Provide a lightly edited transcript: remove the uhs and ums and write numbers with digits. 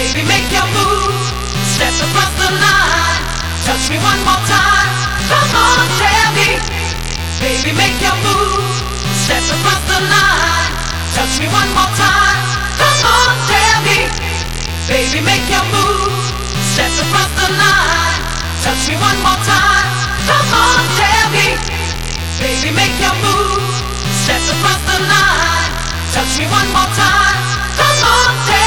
Baby, make your move. Step across the line. Touch me one more time. Come on, tell me. Baby, make your move. Step across the line. Touch me one more time. Come on, tell me. Baby, make your move. Step across the line. Touch me one more time. Come on, tell me. Baby, make your move. Step across the line. Touch me one more time. Come on, tell me.